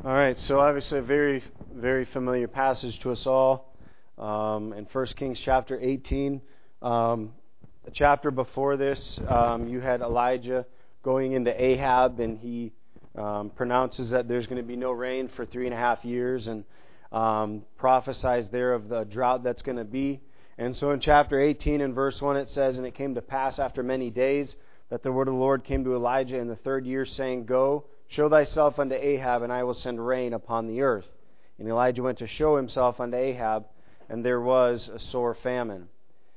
All right, so obviously a very, very familiar passage to us all in 1 Kings chapter 18. The chapter before this, you had Elijah going into Ahab, and he pronounces that there's going to be no rain for 3.5 years, and prophesies there of the drought that's going to be. And so in chapter 18 and verse 1 it says, "And it came to pass after many days that the word of the Lord came to Elijah in the 3rd year, saying, Go, show thyself unto Ahab, and I will send rain upon the earth. And Elijah went to show himself unto Ahab, and there was a sore famine.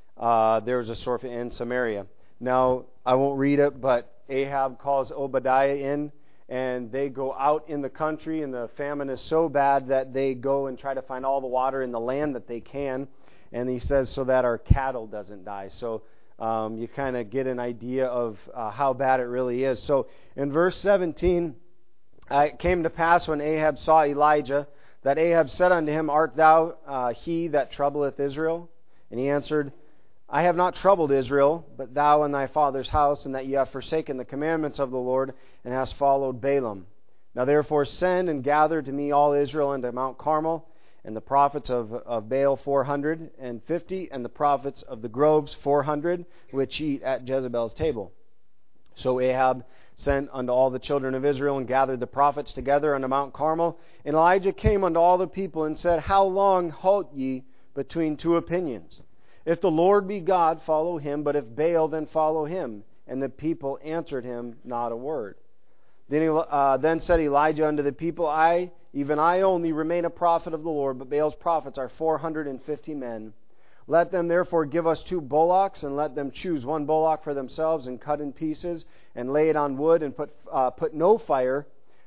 In Samaria." Now, I won't read it, but Ahab calls Obadiah in, and they go out in the country, and the famine is so bad that they go and try to find all the water in the land that they can. And he says, so that our cattle doesn't die. So you kind of get an idea of how bad it really is. So in verse 17, it came to pass when Ahab saw Elijah, that Ahab said unto him, Art thou he that troubleth Israel? And he answered, I have not troubled Israel, but thou and thy father's house, and that ye have forsaken the commandments of the Lord, and hast followed Balaam. Now therefore send and gather to me all Israel unto Mount Carmel, and the prophets of Baal 450, and the prophets of the groves 400, which eat at Jezebel's table. So Ahab sent unto all the children of Israel, and gathered the prophets together unto Mount Carmel. And Elijah came unto all the people, and said, How long halt ye between two opinions? If the Lord be God, follow him, but if Baal, then follow him. And the people answered him not a word. Then said Elijah unto the people, Even I only remain a prophet of the Lord, but Baal's prophets are 450 men. Let them therefore give us 2 bullocks, and let them choose 1 bullock for themselves, and cut in pieces, and lay it on wood, and put no fire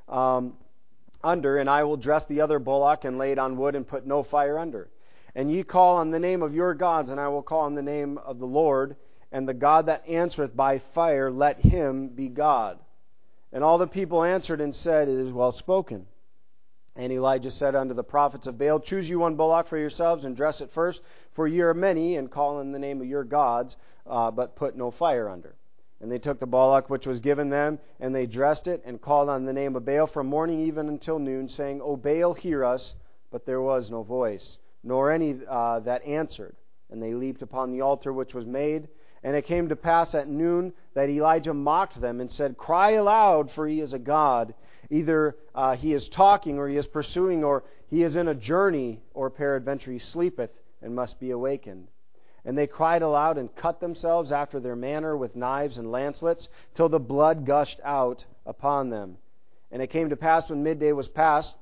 under, and I will dress the other bullock, and lay it on wood, and put no fire under. And ye call on the name of your gods, and I will call on the name of the Lord, and the God that answereth by fire, let him be God. And all the people answered and said, It is well spoken. And Elijah said unto the prophets of Baal, Choose you 1 bullock for yourselves, and dress it first, for ye are many, and call on the name of your gods, but put no fire under. And they took the bullock which was given them, and they dressed it, and called on the name of Baal from morning even until noon, saying, O Baal, hear us. But there was no voice, nor any that answered. And they leaped upon the altar which was made. And it came to pass at noon that Elijah mocked them, and said, Cry aloud, for he is a god. Either he is talking, or he is pursuing, or he is in a journey, or peradventure he sleepeth, and must be awakened. And they cried aloud, and cut themselves after their manner with knives and lancelets, till the blood gushed out upon them. And it came to pass when midday was past,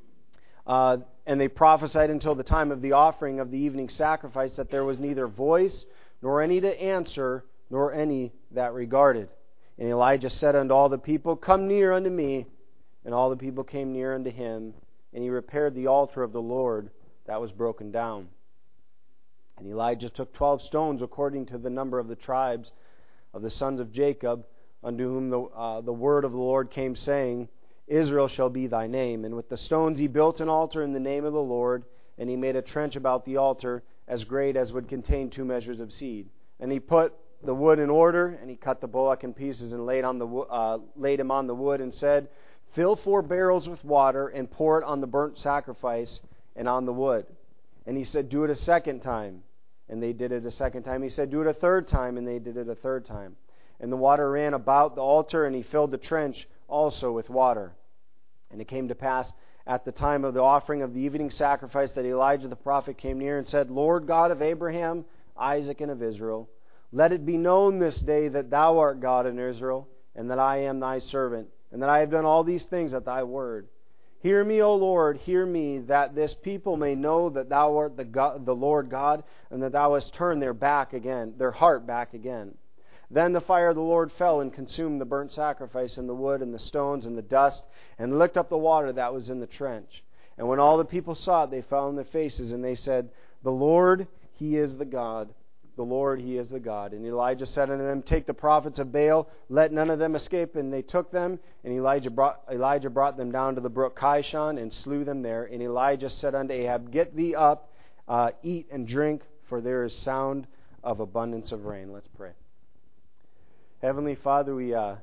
and they prophesied until the time of the offering of the evening sacrifice, that there was neither voice, nor any to answer, nor any that regarded. And Elijah said unto all the people, Come near unto me. And all the people came near unto him, and he repaired the altar of the Lord that was broken down. And Elijah took 12 stones according to the number of the tribes of the sons of Jacob, unto whom the word of the Lord came, saying, Israel shall be thy name. And with the stones he built an altar in the name of the Lord, and he made a trench about the altar as great as would contain 2 measures of seed. And he put the wood in order, and he cut the bullock in pieces, and laid him on the wood, and said, Fill 4 barrels with water, and pour it on the burnt sacrifice and on the wood. And he said, Do it a second time. And they did it a second time. He said, Do it a third time. And they did it a third time. And the water ran about the altar, and he filled the trench also with water. And it came to pass at the time of the offering of the evening sacrifice that Elijah the prophet came near and said, Lord God of Abraham, Isaac, and of Israel, let it be known this day that thou art God in Israel, and that I am thy servant, and that I have done all these things at thy word. Hear me, O Lord, hear me, that this people may know that thou art the Lord God, and that thou hast turned their heart back again. Then the fire of the Lord fell and consumed the burnt sacrifice, and the wood, and the stones, and the dust, and licked up the water that was in the trench. And when all the people saw it, they fell on their faces, and they said, The Lord, He is the God. The Lord, He is the God. And Elijah said unto them, Take the prophets of Baal, let none of them escape. And they took them, and Elijah brought them down to the brook Kishon, and slew them there. And Elijah said unto Ahab, Get thee up, eat and drink, for there is sound of abundance of rain. Let's pray. Heavenly Father, we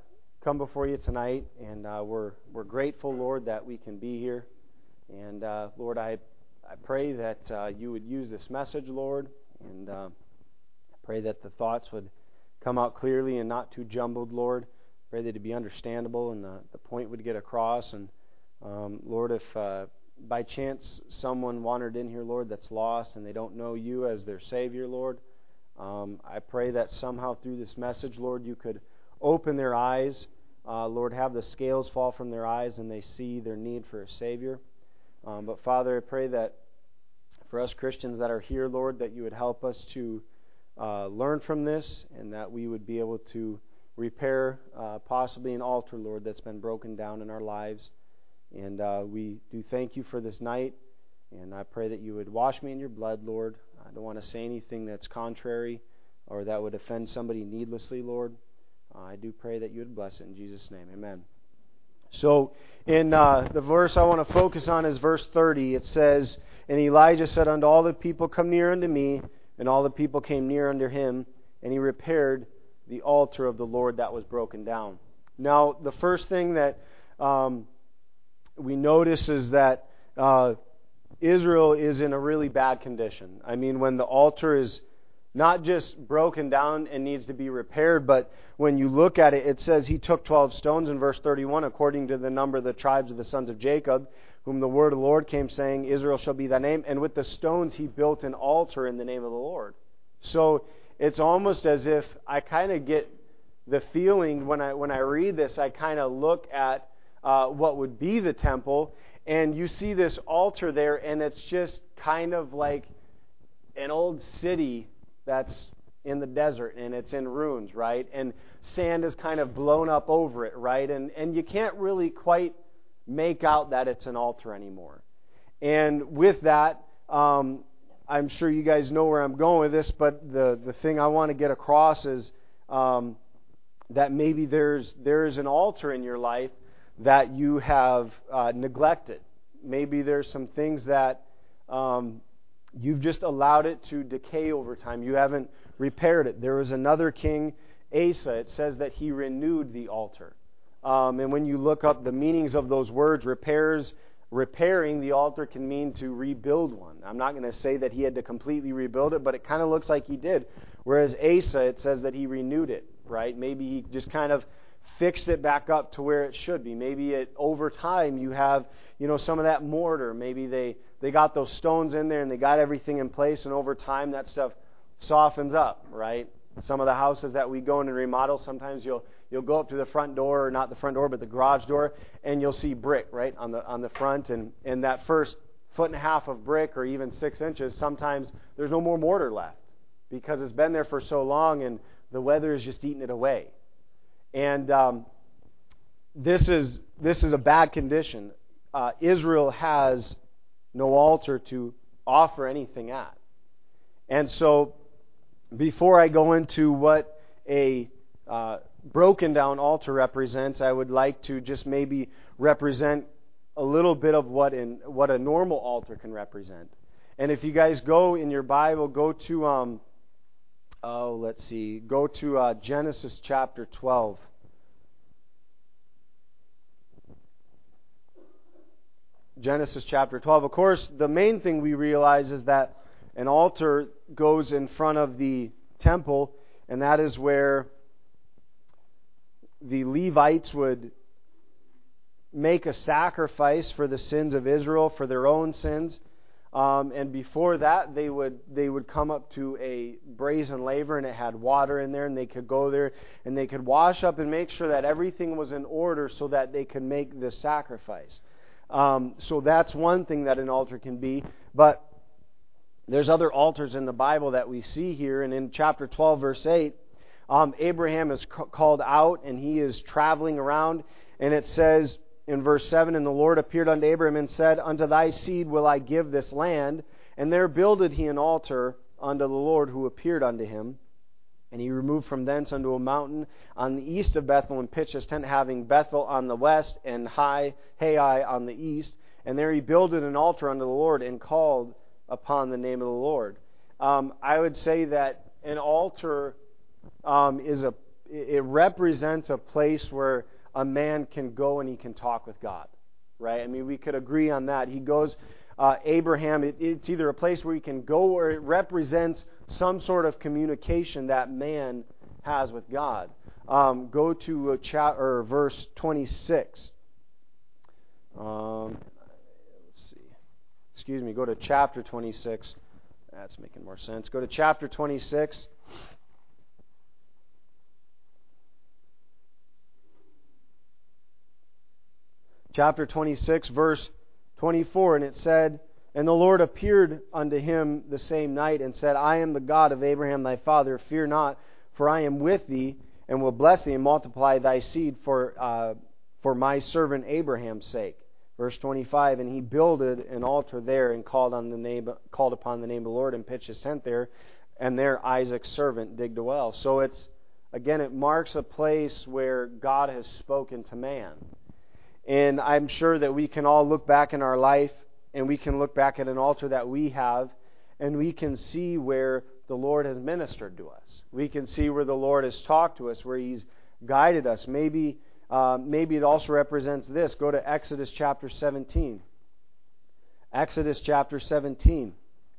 come before you tonight, and we're grateful, Lord, that we can be here. And Lord, I pray that you would use this message, Lord, and I pray that the thoughts would come out clearly and not too jumbled, Lord. Pray that it'd be understandable and the point would get across. And Lord, if by chance someone wandered in here, Lord, that's lost and they don't know you as their Savior, Lord, I pray that somehow through this message, Lord, you could open their eyes. Lord, have the scales fall from their eyes and they see their need for a Savior. But Father, I pray that for us Christians that are here, Lord, that you would help us to learn from this and that we would be able to repair possibly an altar, Lord, that's been broken down in our lives. And we do thank you for this night. And I pray that you would wash me in your blood, Lord. I don't want to say anything that's contrary or that would offend somebody needlessly, Lord. I do pray that you would bless it in Jesus' name. Amen. So in the verse I want to focus on is verse 30. It says, "And Elijah said unto all the people, Come near unto me. And all the people came near unto him, and he repaired the altar of the Lord that was broken down." Now, the first thing that we notice is that Israel is in a really bad condition. I mean, when the altar is not just broken down and needs to be repaired, but when you look at it, it says he took 12 stones in verse 31, according to the number of the tribes of the sons of Jacob, whom the word of the Lord came, saying, Israel shall be thy name. And with the stones he built an altar in the name of the Lord. So it's almost as if I kind of get the feeling when I read this, I kind of look at what would be the temple, and you see this altar there, and it's just kind of like an old city that's in the desert, and it's in ruins, right? And sand is kind of blown up over it, right? And you can't really quite make out that it's an altar anymore. And with that, I'm sure you guys know where I'm going with this, but the thing I want to get across is that maybe there's an altar in your life that you have neglected. Maybe there's some things that you've just allowed it to decay over time. You haven't repaired it. There was another king, Asa. It says that he renewed the altar. And when you look up the meanings of those words, repairing the altar can mean to rebuild one. I'm not going to say that he had to completely rebuild it, but it kind of looks like he did. Whereas Asa, it says that he renewed it, right? Maybe he just kind of fixed it back up to where it should be. Maybe over time you have, some of that mortar. Maybe they got those stones in there and they got everything in place, and over time that stuff softens up, right? Some of the houses that we go in and remodel, sometimes you'll go up to the front door, or not the front door, but the garage door, and you'll see brick, right, on the front, and that first 1.5 feet of brick, or even 6 inches, sometimes there's no more mortar left because it's been there for so long and the weather is just eating it away. And this is a bad condition. Israel has no altar to offer anything at. And so, before I go into what a broken down altar represents, I would like to just maybe represent a little bit of what a normal altar can represent. And if you guys go in your Bible, go to Genesis chapter 12. Genesis chapter 12. Of course, the main thing we realize is that an altar goes in front of the temple, and that is where the Levites would make a sacrifice for the sins of Israel, for their own sins. And before that, they would come up to a brazen laver, and it had water in there, and they could go there and they could wash up and make sure that everything was in order so that they could make the sacrifice. So that's one thing that an altar can be. But there's other altars in the Bible that we see here. And in chapter 12, verse 8, Abraham is called out, and he is traveling around. And it says in verse 7, And the Lord appeared unto Abraham and said, Unto thy seed will I give this land. And there builded he an altar unto the Lord who appeared unto him. And he removed from thence unto a mountain on the east of Bethel, and pitched his tent, having Bethel on the west and Hai on the east. And there he builded an altar unto the Lord, and called upon the name of the Lord. I would say that an altar it represents a place where a man can go and he can talk with God, right? I mean, we could agree on that. He goes, Abraham, it's either a place where he can go or it represents some sort of communication that man has with God. Go to verse 26. Let's see. Excuse me, go to chapter 26. That's making more sense. Go to chapter 26. Chapter 26, verse 24, and it said, "And the Lord appeared unto him the same night, and said, I am the God of Abraham thy father. Fear not, for I am with thee, and will bless thee, and multiply thy seed for my servant Abraham's sake." Verse 25, "And he builded an altar there, and called upon the name of the Lord, and pitched his tent there, and there Isaac's servant digged a well." So it marks a place where God has spoken to man. And I'm sure that we can all look back in our life, and we can look back at an altar that we have, and we can see where the Lord has ministered to us. We can see where the Lord has talked to us, where He's guided us. Maybe it also represents this. Go to Exodus chapter 17. Exodus chapter 17.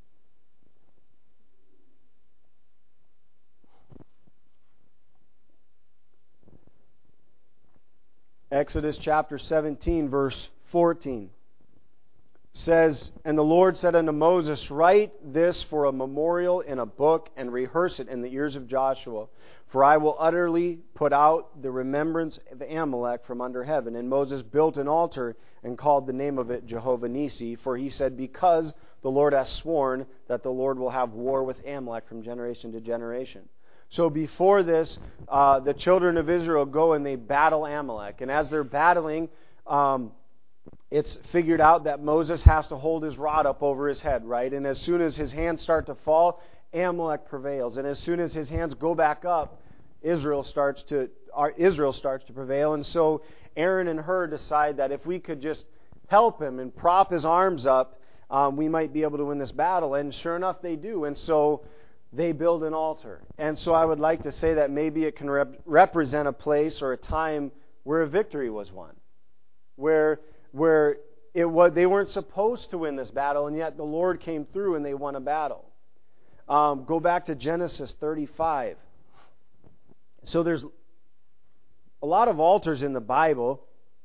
Exodus chapter 17, verse 14 says, "And the Lord said unto Moses, Write this for a memorial in a book, and rehearse it in the ears of Joshua. For I will utterly put out the remembrance of Amalek from under heaven. And Moses built an altar, and called the name of it Jehovah Nissi. For he said, Because the Lord hath sworn that the Lord will have war with Amalek from generation to generation." So before this, the children of Israel go and they battle Amalek. And as they're battling, it's figured out that Moses has to hold his rod up over his head, right? And as soon as his hands start to fall, Amalek prevails. And as soon as his hands go back up, Israel starts to prevail. And so Aaron and Hur decide that if we could just help him and prop his arms up, we might be able to win this battle. And sure enough, they do. And so they build an altar. And so I would like to say that maybe it can represent a place or a time where a victory was won. Where they weren't supposed to win this battle, and yet the Lord came through and they won a battle. Go back to Genesis 35. So there's a lot of altars in the Bible.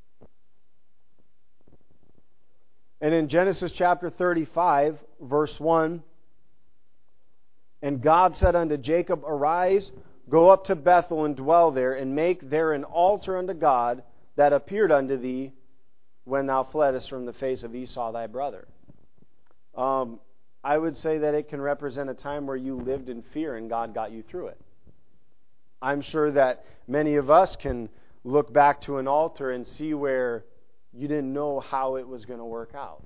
And in Genesis chapter 35, verse 1, "And God said unto Jacob, Arise, go up to Bethel, and dwell there, and make there an altar unto God that appeared unto thee when thou fleddest from the face of Esau thy brother." I would say that it can represent a time where you lived in fear and God got you through it. I'm sure that many of us can look back to an altar and see where you didn't know how it was going to work out.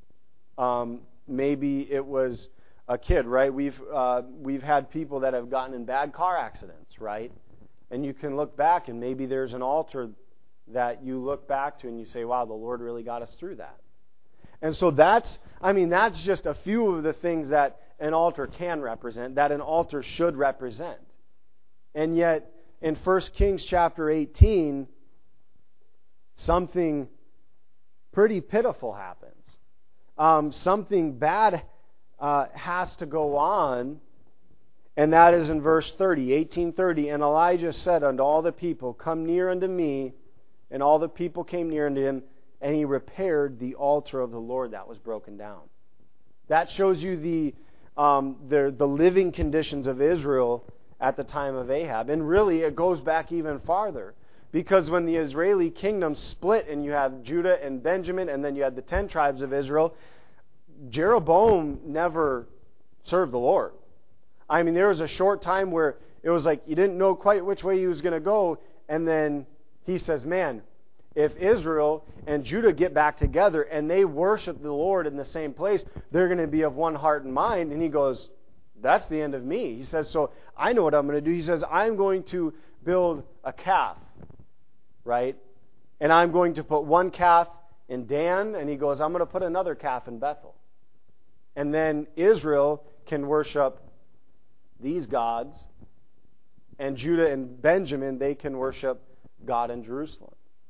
Maybe it was a kid, right? We've had people that have gotten in bad car accidents, right? And you can look back and maybe there's an altar that you look back to and you say, wow, the Lord really got us through that. And so that's just a few of the things that an altar can represent, that an altar should represent. And yet, in 1 Kings chapter 18, something pretty pitiful happens. Something bad has to go on, and that is in verse 30, 18:30. "And Elijah said unto all the people, Come near unto me. And all the people came near unto him, and he repaired the altar of the Lord that was broken down." That shows you the living conditions of Israel at the time of Ahab. And really, it goes back even farther. Because when the Israeli kingdom split, and you have Judah and Benjamin, and then you had the 10 tribes of Israel, Jeroboam never served the Lord. I mean, there was a short time where it was like you didn't know quite which way he was going to go, and then he says, man, if Israel and Judah get back together and they worship the Lord in the same place, they're going to be of one heart and mind. And he goes, that's the end of me. He says, so I know what I'm going to do. He says, I'm going to build a calf, right? And I'm going to put one calf in Dan, and he goes, I'm going to put another calf in Bethel. And then Israel can worship these gods, and Judah and Benjamin, they can worship God in Jerusalem.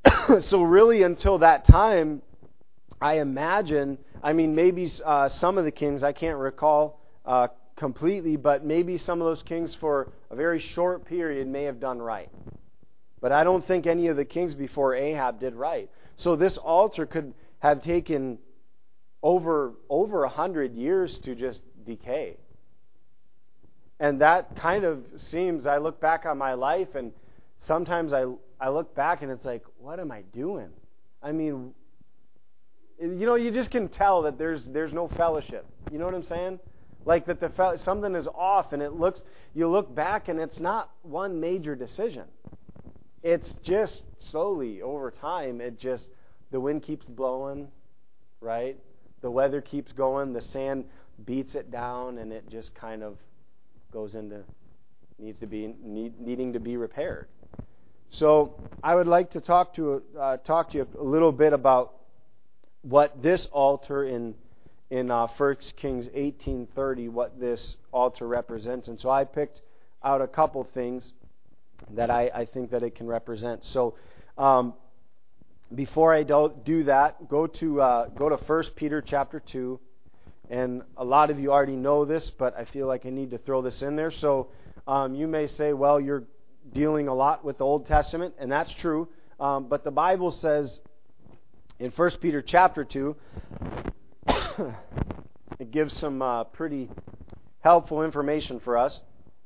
So really until that time, I imagine, maybe some of the kings, I can't recall completely, but maybe some of those kings for a very short period may have done right. But I don't think any of the kings before Ahab did right. So this altar could have taken over 100 years to just decay. And that kind of seems, I look back on my life, and sometimes I look back and it's like, what am I doing? You just can tell that there's no fellowship. You know what I'm saying? Like that something is off, and you look back and it's not one major decision. It's just slowly over time, the wind keeps blowing, right? The weather keeps going, the sand beats it down, and it just kind of goes into needing to be repaired. So I would like to talk to you a little bit about what this altar in 1 Kings 18:30, what this altar represents. And so I picked out a couple things that I think that it can represent. So before I do that, go to 1 Peter chapter 2. And a lot of you already know this, but I feel like I need to throw this in there. So you may say, well, you're dealing a lot with the Old Testament, and that's true. But the Bible says in 1 Peter chapter 2, it gives some pretty helpful information for us.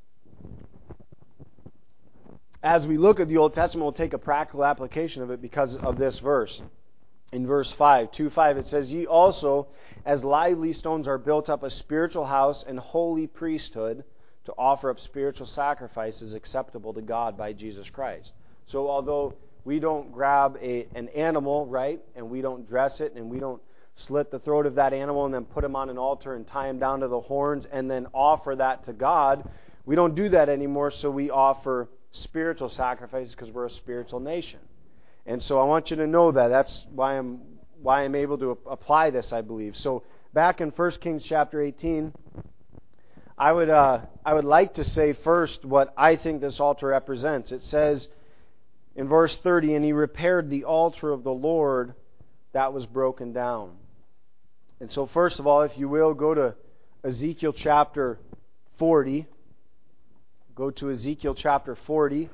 As we look at the Old Testament, we'll take a practical application of it because of this verse. In verse 5, 2:5, it says, "Ye also, as lively stones, are built up a spiritual house and holy priesthood to offer up spiritual sacrifices acceptable to God by Jesus Christ." So although we don't grab an animal, right, and we don't dress it, and we don't slit the throat of that animal and then put him on an altar and tie him down to the horns and then offer that to God, we don't do that anymore, so we offer spiritual sacrifices because we're a spiritual nation. And so I want you to know that. That's why I'm able to apply this, I believe. So back in 1 Kings chapter 18, I would like to say first what I think this altar represents. It says in verse 30, "And he repaired the altar of the Lord that was broken down." And so first of all, if you will, go to Ezekiel chapter 40. Go to Ezekiel chapter 40.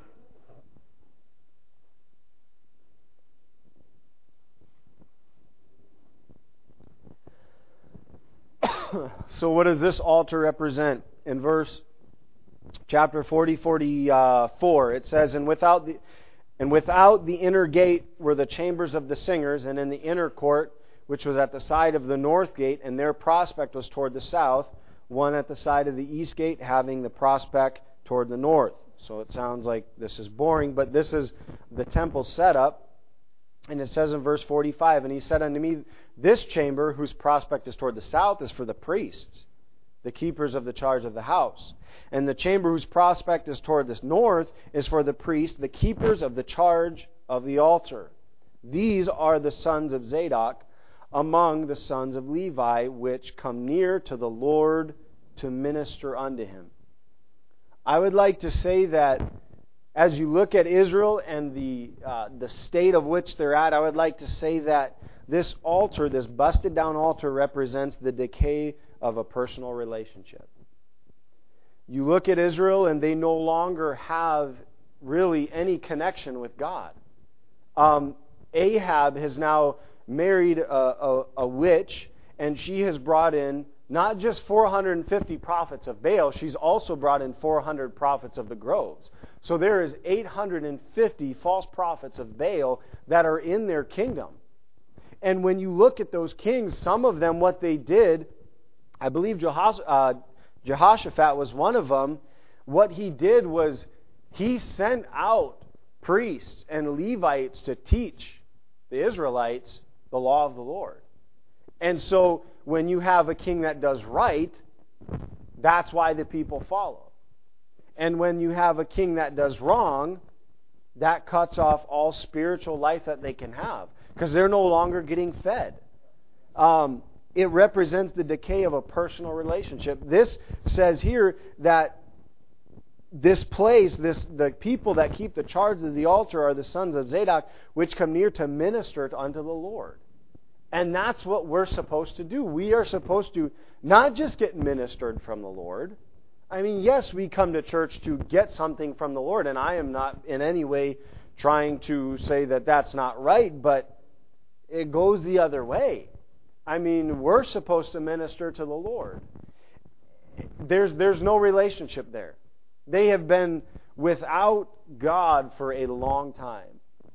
So what does this altar represent? In chapter 40, 44, it says, And without the inner gate were the chambers of the singers, and in the inner court, which was at the side of the north gate, and their prospect was toward the south, one at the side of the east gate, having the prospect toward the north. So it sounds like this is boring, but this is the temple setup. And it says in verse 45, "And he said unto me, This chamber, whose prospect is toward the south, is for the priests, the keepers of the charge of the house. And the chamber whose prospect is toward the north is for the priests, the keepers of the charge of the altar. These are the sons of Zadok among the sons of Levi, which come near to the Lord to minister unto him." I would like to say that as you look at Israel and the state of which they're at, I would like to say that this altar, this busted down altar, represents the decay of a personal relationship. You look at Israel and they no longer have really any connection with God. Ahab has now married a witch, and she has brought in not just 450 prophets of Baal, she's also brought in 400 prophets of the groves. So there is 850 false prophets of Baal that are in their kingdom. And when you look at those kings, some of them, what they did, I believe Jehoshaphat was one of them. What he did was he sent out priests and Levites to teach the Israelites the law of the Lord. And so when you have a king that does right, that's why the people follow. And when you have a king that does wrong, that cuts off all spiritual life that they can have, because they're no longer getting fed. It represents the decay of a personal relationship. This says here that this place, the people that keep the charge of the altar are the sons of Zadok, which come near to minister unto the Lord. And that's what we're supposed to do. We are supposed to not just get ministered from the Lord. I mean, yes, we come to church to get something from the Lord, and I am not in any way trying to say that that's not right, but it goes the other way. I mean, we're supposed to minister to the Lord. There's no relationship there. They have been without God for a long time.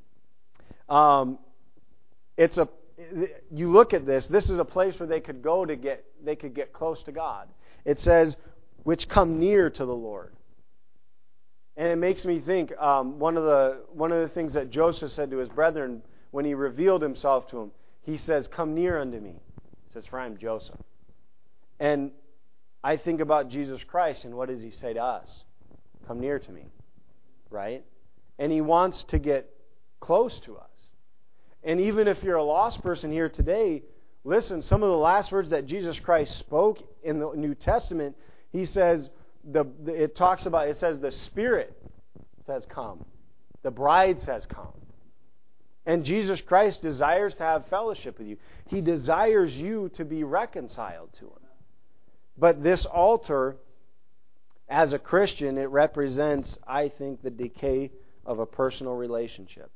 You look at this. This is a place where they could go to get close to God. It says, "which come near to the Lord." And it makes me think. One of the things that Joseph said to his brethren when he revealed himself to them, he says, "Come near unto me." He says, "For I am Joseph." And I think about Jesus Christ, and what does He say to us? Come near to me, right? And He wants to get close to us. And even if you're a lost person here today, listen, some of the last words that Jesus Christ spoke in the New Testament, He says, it says the Spirit says come. The bride says come. And Jesus Christ desires to have fellowship with you. He desires you to be reconciled to Him. But this altar, as a Christian, it represents, I think, the decay of a personal relationship.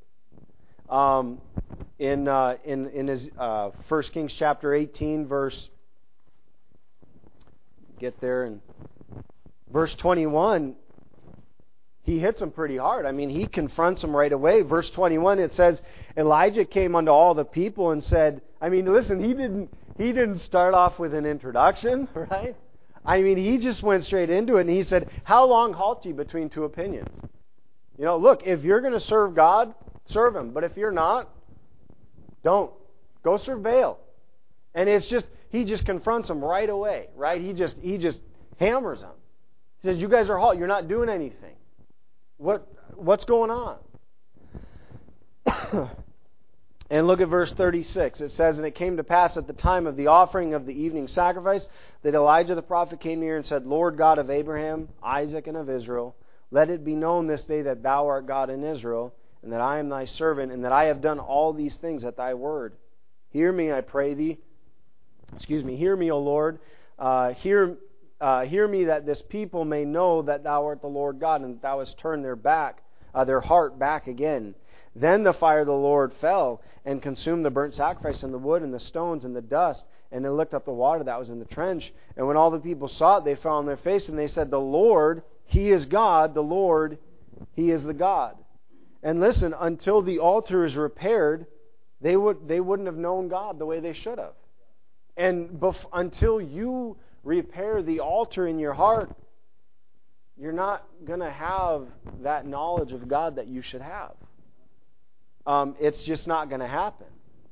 In his 1 Kings chapter 18, verse 21, he hits them pretty hard. I mean, he confronts them right away. Verse 21, it says, Elijah came unto all the people and said, I mean, listen, he didn't start off with an introduction, right? I mean, he just went straight into it, and he said, how long halt ye between two opinions? You know, look, if you're going to serve God, serve Him. But if you're not, don't. Go serve Baal. And he just confronts them right away, right? He just hammers them. He says, you guys are halt. You're not doing anything. What's going on? And look at verse 36. It says, and it came to pass at the time of the offering of the evening sacrifice that Elijah the prophet came near and said, Lord God of Abraham, Isaac, and of Israel, let it be known this day that Thou art God in Israel, and that I am Thy servant, and that I have done all these things at Thy word. Hear me, I pray Thee. Hear me, O Lord. Hear me, that this people may know that Thou art the Lord God, and that Thou hast turned their heart back again. Then the fire of the Lord fell and consumed the burnt sacrifice and the wood and the stones and the dust, and it licked up the water that was in the trench. And when all the people saw it, they fell on their face, and they said, the Lord, He is God, the Lord, He is the God. And listen, until the altar is repaired, they wouldn't have known God the way they should have. And until you repair the altar in your heart, you're not going to have that knowledge of God that you should have. It's just not going to happen.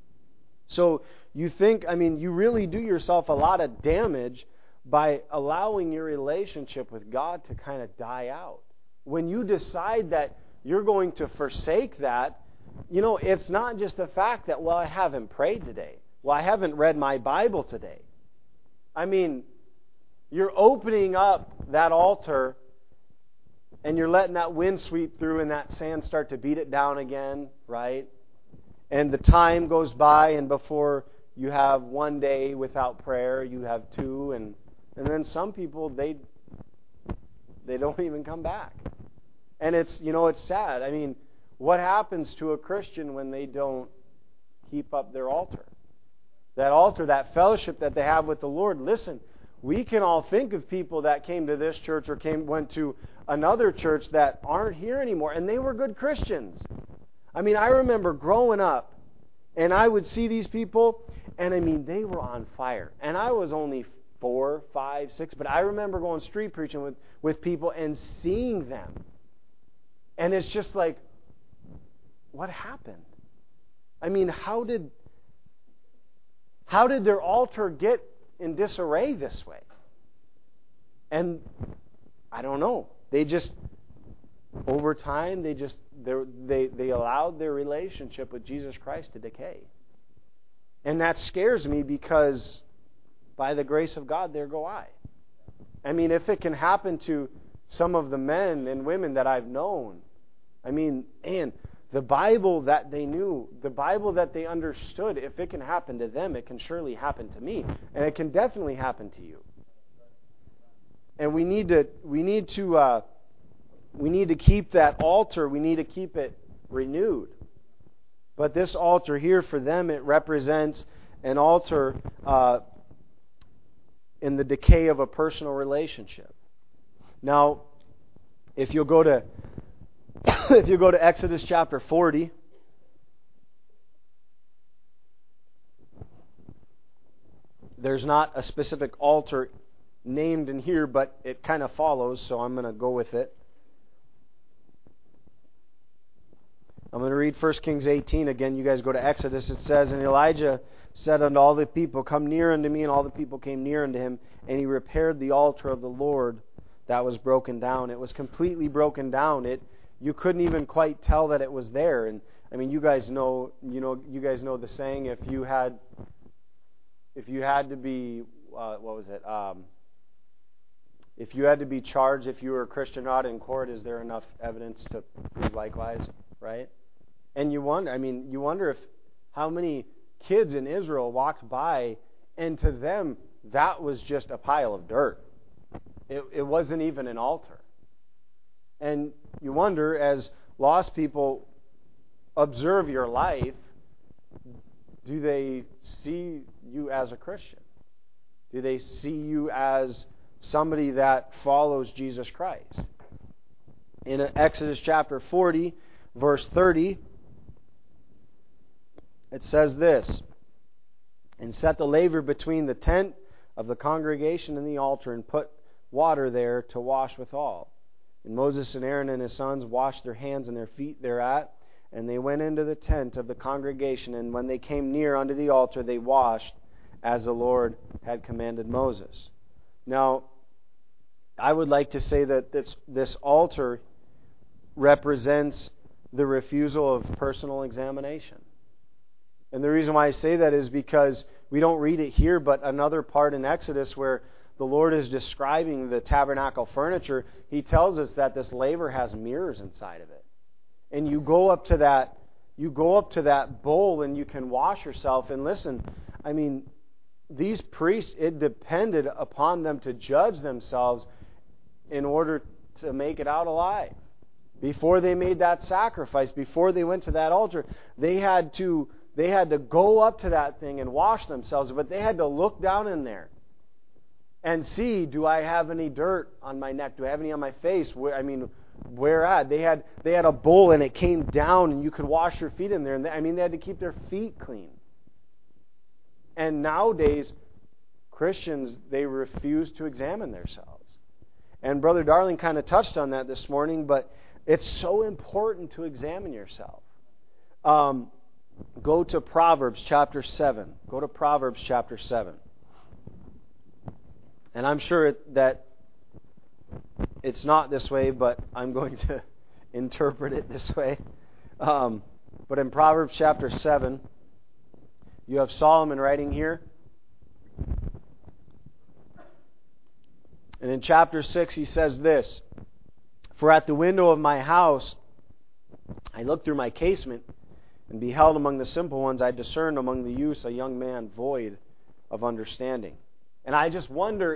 So you really do yourself a lot of damage by allowing your relationship with God to kind of die out. When you decide that you're going to forsake that, it's not just the fact that, well, I haven't prayed today. Well, I haven't read my Bible today. I mean, you're opening up that altar and you're letting that wind sweep through and that sand start to beat it down again, right? And the time goes by, and before you have one day without prayer, you have two, and then some people, they don't even come back. And it's sad. I mean, what happens to a Christian when they don't keep up their altar? That altar, that fellowship that they have with the Lord. Listen, we can all think of people that came to this church or went to another church that aren't here anymore, and they were good Christians. I mean, I remember growing up, and I would see these people, and they were on fire. And I was only 4, 5, 6, but I remember going street preaching with people and seeing them. And it's just like, what happened? I mean, how did their altar get in disarray this way? And I don't know. They just, over time, they allowed their relationship with Jesus Christ to decay. And that scares me because by the grace of God, there go I. I mean, if it can happen to some of the men and women that I've known. I mean, and the Bible that they knew, the Bible that they understood, if it can happen to them, it can surely happen to me. And it can definitely happen to you. And we need to keep that altar, we need to keep it renewed. But this altar here, for them, it represents an altar in the decay of a personal relationship. Now, if you'll go to Exodus chapter 40, there's not a specific altar named in here, but it kind of follows, so I'm going to go with it. I'm going to read 1 Kings 18 again. You guys go to Exodus. It says, "And Elijah said unto all the people, Come near unto me. And all the people came near unto him. And he repaired the altar of the Lord that was broken down." It was completely broken down. You couldn't even quite tell that it was there. And I mean, you guys know the saying, if you had to be, if you had to be charged if you were a Christian or not in court, is there enough evidence to prove likewise, right? And you wonder if how many kids in Israel walked by, and to them that was just a pile of dirt. It wasn't even an altar. And you wonder, as lost people observe your life, do they see you as a Christian? Do they see you as somebody that follows Jesus Christ? In Exodus chapter 40, verse 30, it says this, "And set the laver between the tent of the congregation and the altar, and put water there to wash withal. And Moses and Aaron and his sons washed their hands and their feet thereat, and they went into the tent of the congregation, and when they came near unto the altar, they washed as the Lord had commanded Moses." Now, I would like to say that this altar represents the refusal of personal examination. And the reason why I say that is because we don't read it here, but another part in Exodus where the Lord is describing the tabernacle furniture, He tells us that this laver has mirrors inside of it. And you go up to that bowl and you can wash yourself. And listen, I mean, these priests, it depended upon them to judge themselves in order to make it out alive. Before they made that sacrifice, before they went to that altar, they had to go up to that thing and wash themselves, but they had to look down in there and see, do I have any dirt on my neck? Do I have any on my face? Where at? They had a bowl and it came down and you could wash your feet in there. And they had to keep their feet clean. And nowadays, Christians, they refuse to examine themselves. And Brother Darling kind of touched on that this morning, but it's so important to examine yourself. Go to Proverbs chapter 7. Go to Proverbs chapter 7. And I'm sure that it's not this way, but I'm going to interpret it this way. But in Proverbs chapter 7, you have Solomon writing here. And in chapter 6, he says this, "For at the window of my house I looked through my casement, and beheld among the simple ones, I discerned among the youths a young man void of understanding." And I just wonder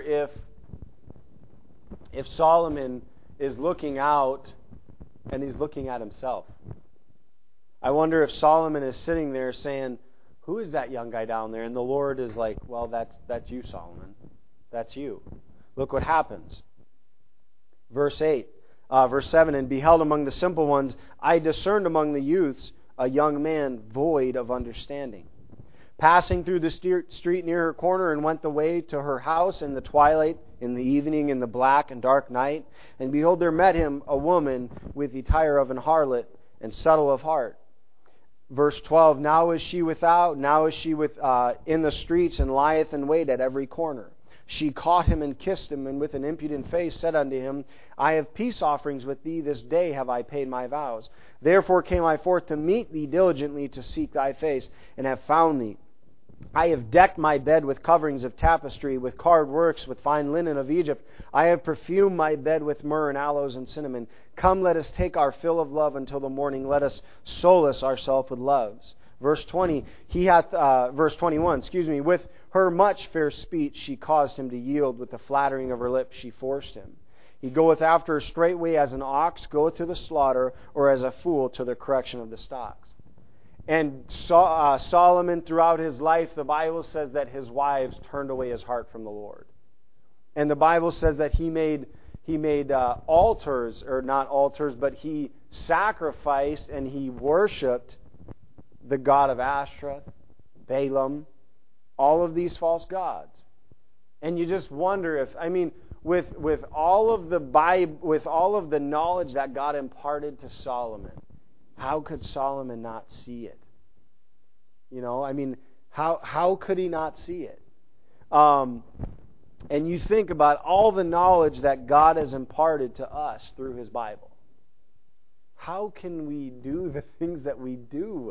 if Solomon is looking out and he's looking at himself. I wonder if Solomon is sitting there saying, "Who is that young guy down there?" And the Lord is like, "Well, that's you, Solomon. That's you." Look what happens. Verse 7, "And beheld among the simple ones, I discerned among the youths a young man void of understanding. Passing through the street near her corner, and went the way to her house in the twilight, in the evening, in the black and dark night. And behold, there met him a woman with the attire of an harlot, and subtle of heart." Verse 12, "Now is she without, now is she in the streets, and lieth in wait at every corner. She caught him and kissed him, and with an impudent face said unto him, I have peace offerings with thee, this day have I paid my vows. Therefore came I forth to meet thee diligently, to seek thy face, and have found thee. I have decked my bed with coverings of tapestry, with carved works, with fine linen of Egypt. I have perfumed my bed with myrrh and aloes and cinnamon. Come, let us take our fill of love until the morning. Let us solace ourselves with loves. Verse 21, with her much fair speech she caused him to yield. With the flattering of her lips she forced him. He goeth after her straightway as an ox goeth to the slaughter, or as a fool to the correction of the stocks. And Solomon, throughout his life, the Bible says that his wives turned away his heart from the Lord. And the Bible says that he made altars, or not altars, but he sacrificed and he worshipped the god of Ashtoreth, Balaam, all of these false gods. And you just wonder if, with all of the Bible, with all of the knowledge that God imparted to Solomon, how could Solomon not see it? How could he not see it? And you think about all the knowledge that God has imparted to us through His Bible. How can we do the things that we do?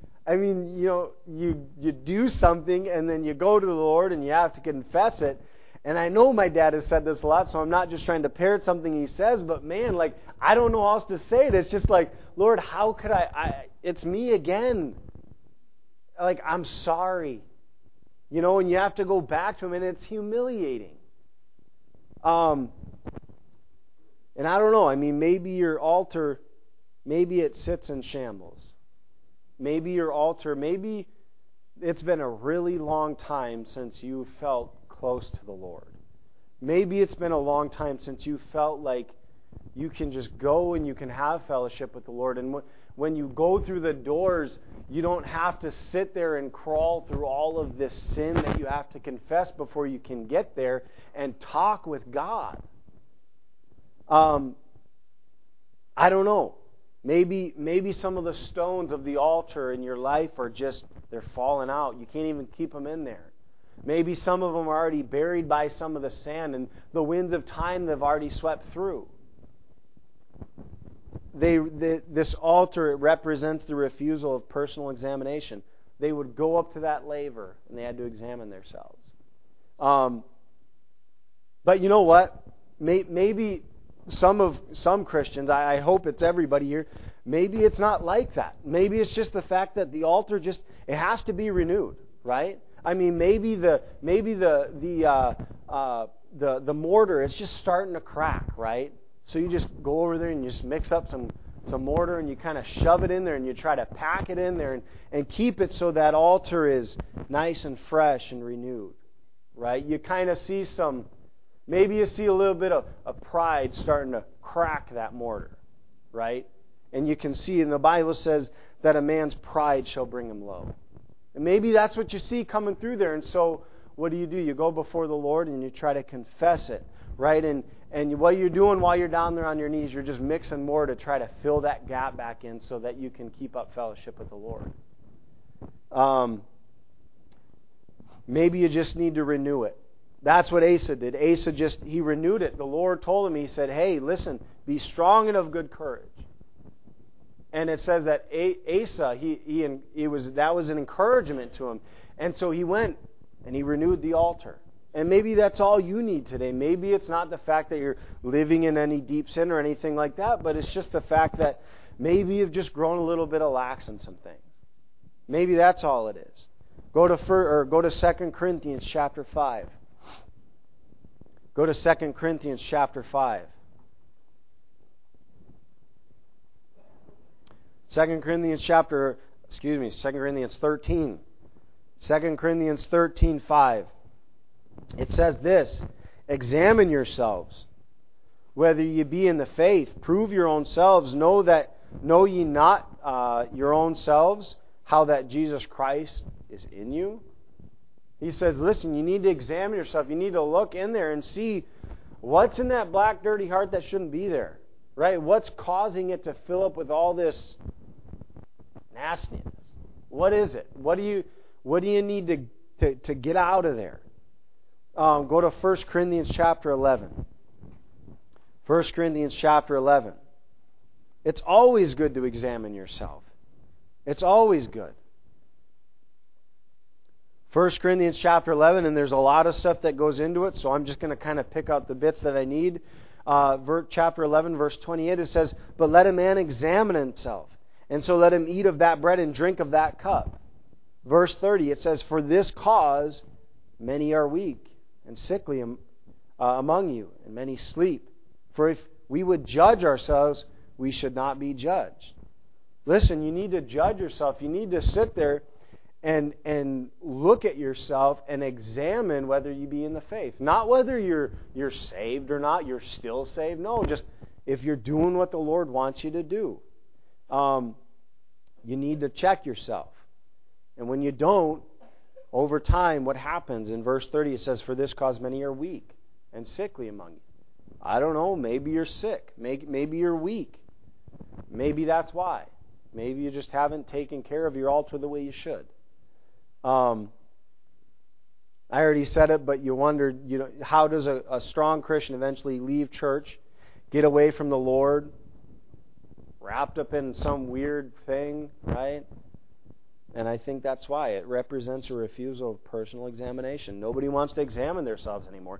You do something and then you go to the Lord and you have to confess it. And I know my dad has said this a lot, so I'm not just trying to parrot something he says, but man, I don't know how else to say it. It's just Lord, how could it's me again. I'm sorry. And you have to go back to Him, and it's humiliating. And I don't know, maybe your altar, maybe it sits in shambles. Maybe your altar, maybe it's been a really long time since you felt close to the Lord. Maybe it's been a long time since you felt like you can just go and you can have fellowship with the Lord. And when you go through the doors, you don't have to sit there and crawl through all of this sin that you have to confess before you can get there and talk with God. I don't know. Maybe some of the stones of the altar in your life they're falling out. You can't even keep them in there. Maybe some of them are already buried by some of the sand, and the winds of time they've already swept through. This altar, it represents the refusal of personal examination. They would go up to that laver, and they had to examine themselves. But you know what? Maybe some Christians, I hope it's everybody here, maybe it's not like that. Maybe it's just the fact that the altar it has to be renewed, right? Maybe the mortar is just starting to crack, right? So you just go over there and you just mix up some mortar and you kind of shove it in there and you try to pack it in there and keep it so that altar is nice and fresh and renewed, right? You kind of see maybe you see a little bit of pride starting to crack that mortar, right? And you can see, and the Bible says that a man's pride shall bring him low. And maybe that's what you see coming through there. And so what do? You go before the Lord and you try to confess it, right? And what you're doing while you're down there on your knees, you're just mixing more to try to fill that gap back in so that you can keep up fellowship with the Lord. Maybe you just need to renew it. That's what Asa did. Asa he renewed it. The Lord told him, He said, hey, listen, be strong and of good courage. And it says that Asa, that was an encouragement to him. And so he went and he renewed the altar. And maybe that's all you need today. Maybe it's not the fact that you're living in any deep sin or anything like that, but it's just the fact that maybe you've just grown a little bit of lax in some things. Maybe that's all it is. Go to 2 Corinthians chapter 5. Go to 2 Corinthians chapter 5. 2 Corinthians 13. 2 Corinthians 13:5. It says this, examine yourselves, whether ye be in the faith. Prove your own selves. Know ye not your own selves, how that Jesus Christ is in you? He says, listen, you need to examine yourself. You need to look in there and see what's in that black, dirty heart that shouldn't be there. Right? What's causing it to fill up with all this nastiness? What is it? What do you need to get out of there? Go to 1 Corinthians chapter 11. 1 Corinthians chapter 11. It's always good to examine yourself. It's always good. 1 Corinthians chapter 11, and there's a lot of stuff that goes into it, so I'm just going to kind of pick out the bits that I need. Chapter 11, verse 28, it says, "But let a man examine himself, and so let him eat of that bread and drink of that cup." Verse 30, it says, "For this cause many are weak and sickly among you, and many sleep. For if we would judge ourselves, we should not be judged." Listen, you need to judge yourself. You need to sit there and look at yourself and examine whether you be in the faith. Not whether you're saved or not, you're still saved. No, just if you're doing what the Lord wants you to do. You need to check yourself. And when you don't, over time, what happens? In verse 30 it says, "For this cause many are weak and sickly among you." I don't know, maybe you're sick. Maybe you're weak. Maybe that's why. Maybe you just haven't taken care of your altar the way you should. I already said it, but you wondered, how does a strong Christian eventually leave church, get away from the Lord, wrapped up in some weird thing, right? And I think that's why. It represents a refusal of personal examination. Nobody wants to examine themselves anymore.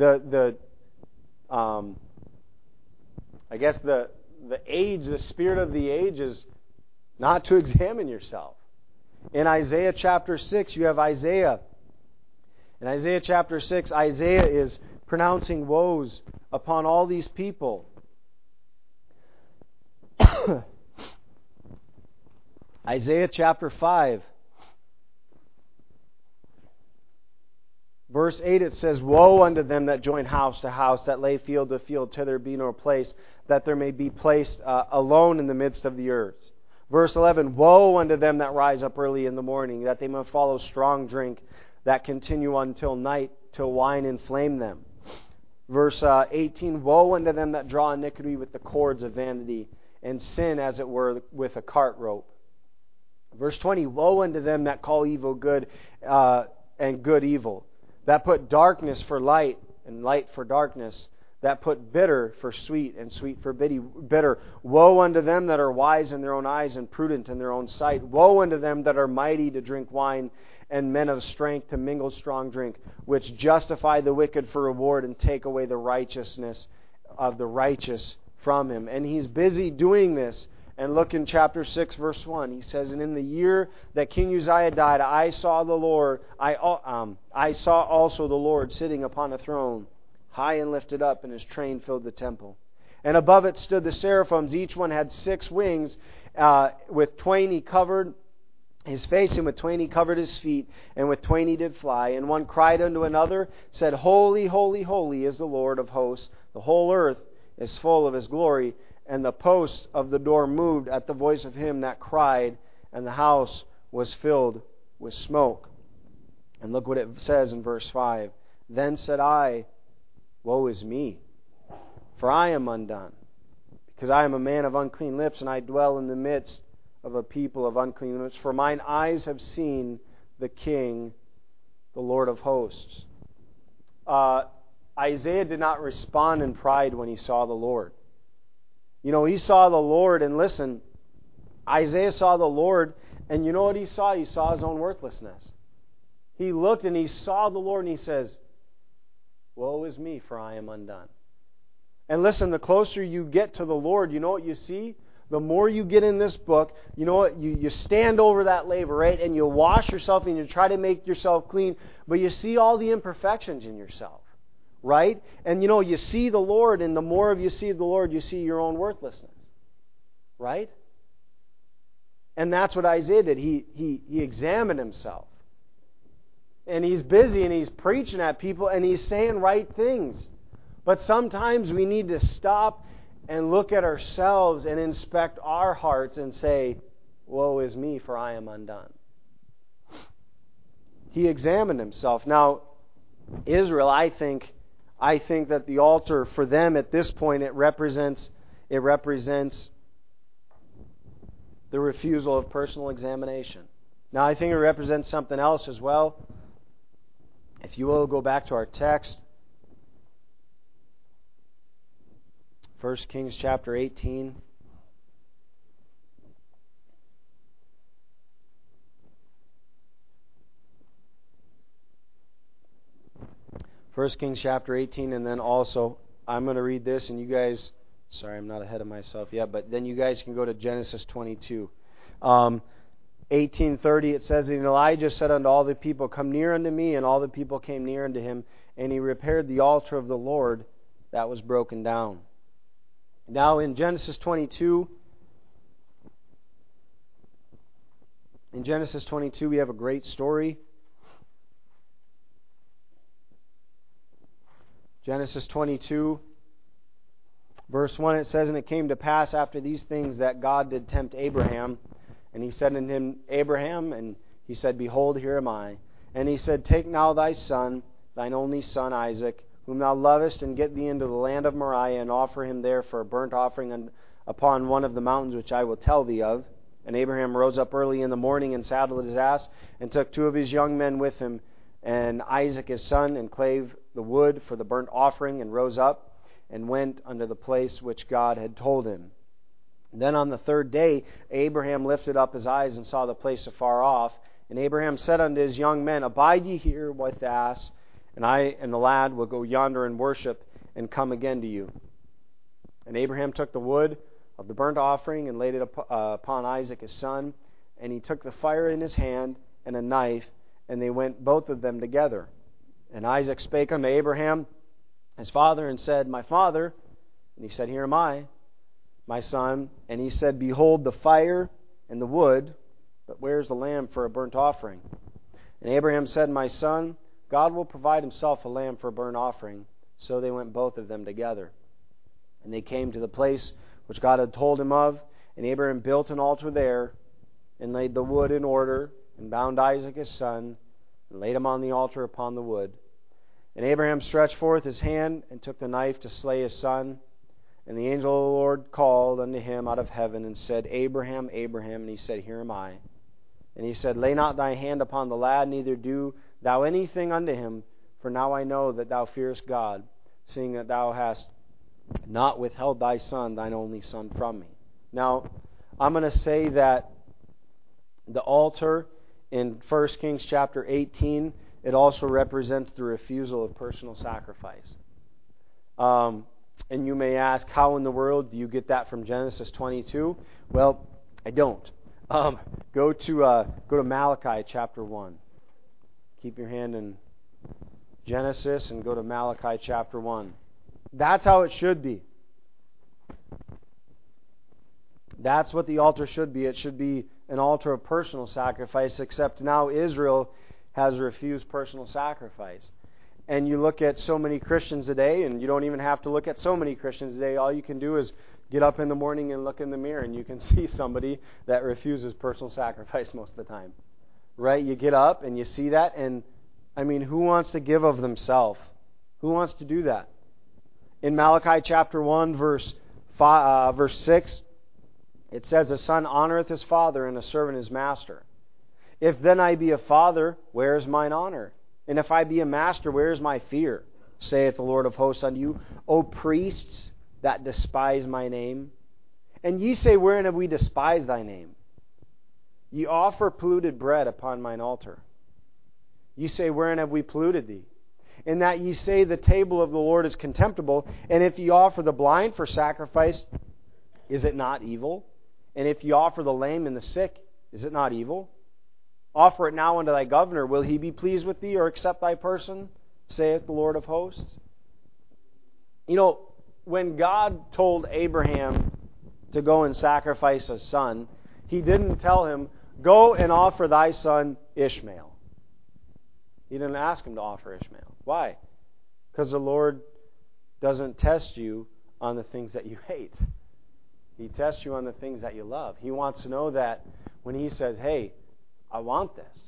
I guess the spirit of the age is not to examine yourself. In Isaiah chapter 6, you have Isaiah. In Isaiah chapter 6, Isaiah is pronouncing woes upon all these people. Isaiah chapter 5, verse 8, it says, "Woe unto them that join house to house, that lay field to field, till there be no place, that there may be placed alone in the midst of the earth." Verse 11, "Woe unto them that rise up early in the morning, that they may follow strong drink, that continue until night, till wine inflame them." Verse 18, "Woe unto them that draw iniquity with the cords of vanity, and sin, as it were, with a cart rope." Verse 20, "Woe unto them that call evil good, and good evil, that put darkness for light, and light for darkness, that put bitter for sweet, and sweet for bitter. Woe unto them that are wise in their own eyes, and prudent in their own sight. Woe unto them that are mighty to drink wine, and men of strength to mingle strong drink, which justify the wicked for reward, and take away the righteousness of the righteous from him." And he's busy doing this. And look in chapter 6, verse 1. He says, "And in the year that King Uzziah died, I saw the Lord. I saw also the Lord sitting upon a throne, high and lifted up, and his train filled the temple. And above it stood the seraphims. Each one had 6 wings. With twain he covered his face, and with twain he covered his feet, and with twain he did fly. And one cried unto another, said, Holy, holy, holy is the Lord of hosts. The whole earth is full of his glory. And the posts of the door moved at the voice of him that cried, and the house was filled with smoke." And look what it says in verse 5. "Then said I, Woe is me, for I am undone, because I am a man of unclean lips, and I dwell in the midst of a people of unclean lips. For mine eyes have seen the King, the Lord of hosts." Isaiah did not respond in pride when he saw the Lord. He saw the Lord, and listen, Isaiah saw the Lord, and you know what he saw? He saw his own worthlessness. He looked and he saw the Lord, and he says, "Woe is me, for I am undone." And listen, the closer you get to the Lord, you know what you see? The more you get in this book, you know what? You stand over that laver, right? And you wash yourself and you try to make yourself clean, but you see all the imperfections in yourself. Right? And you see the Lord, and the more you see the Lord, you see your own worthlessness. Right? And that's what Isaiah did. He examined himself. And he's busy, and he's preaching at people, and he's saying right things. But sometimes we need to stop and look at ourselves and inspect our hearts and say, "Woe is me, for I am undone." He examined himself. Now, Israel, I think that the altar for them at this point, it represents the refusal of personal examination. Now, I think it represents something else as well. If you will, go back to our text. 1 Kings chapter 18. 1 Kings chapter 18, and then also I'm going to read this, and you guys, sorry, I'm not ahead of myself yet, but then you guys can go to Genesis 22. 18:30, it says, And Elijah said unto all the people, Come near unto me. And all the people came near unto him, and he repaired the altar of the Lord that was broken down. Now in Genesis 22, we have a great story. Genesis 22, verse 1, it says, And it came to pass after these things that God did tempt Abraham. And he said unto him, Abraham, and he said, Behold, here am I. And he said, Take now thy son, thine only son Isaac, whom thou lovest, and get thee into the land of Moriah, and offer him there for a burnt offering upon one of the mountains which I will tell thee of. And Abraham rose up early in the morning, and saddled his ass, and took 2 of his young men with him, and Isaac his son, and clave the wood for the burnt offering, and rose up, and went unto the place which God had told him. Then on the 3rd day Abraham lifted up his eyes and saw the place afar off. And Abraham said unto his young men, Abide ye here with the ass, and I and the lad will go yonder and worship, and come again to you. And Abraham took the wood of the burnt offering, and laid it upon Isaac his son. And he took the fire in his hand, and a knife, and they went both of them together. And Isaac spake unto Abraham his father, and said, My father. And he said, Here am I, my son. And he said, Behold the fire and the wood, but where's the lamb for a burnt offering? And Abraham said, My son, God will provide himself a lamb for a burnt offering. So they went both of them together. And they came to the place which God had told him of. And Abraham built an altar there, and laid the wood in order, and bound Isaac his son, and laid him on the altar upon the wood. And Abraham stretched forth his hand, and took the knife to slay his son. And the angel of the Lord called unto him out of heaven, and said, Abraham, Abraham. And he said, Here am I. And he said, Lay not thy hand upon the lad, neither do thou anything unto him, for now I know that thou fearest God, seeing that thou hast not withheld thy son, thine only son, from me. Now, I'm going to say that the altar in 1 Kings chapter 18, it also represents the refusal of personal sacrifice. And you may ask, how in the world do you get that from Genesis 22? Well, I don't. Go to Malachi chapter 1. Keep your hand in Genesis and go to Malachi chapter 1. That's how it should be. That's what the altar should be. It should be an altar of personal sacrifice, except now Israel has refused personal sacrifice. And you look at so many Christians today, and you don't even have to look at so many Christians today. All you can do is get up in the morning and look in the mirror, and you can see somebody that refuses personal sacrifice most of the time. Right? You get up and you see that, and I mean, who wants to give of themselves? Who wants to do that? In Malachi chapter 1, verse 6, it says, A son honoreth his father, and a servant his master. If then I be a father, where is mine honor? And if I be a master, where is my fear? Saith the Lord of hosts unto you, O priests that despise my name. And ye say, Wherein have we despised thy name? Ye offer polluted bread upon mine altar. Ye say, Wherein have we polluted thee? In that ye say, The table of the Lord is contemptible. And if ye offer the blind for sacrifice, is it not evil? And if ye offer the lame and the sick, is it not evil? Offer it now unto thy governor. Will he be pleased with thee, or accept thy person? Saith the Lord of hosts. You know, when God told Abraham to go and sacrifice his son, He didn't tell him, Go and offer thy son Ishmael. He didn't ask him to offer Ishmael. Why? Because the Lord doesn't test you on the things that you hate. He tests you on the things that you love. He wants to know that when He says, Hey, I want this,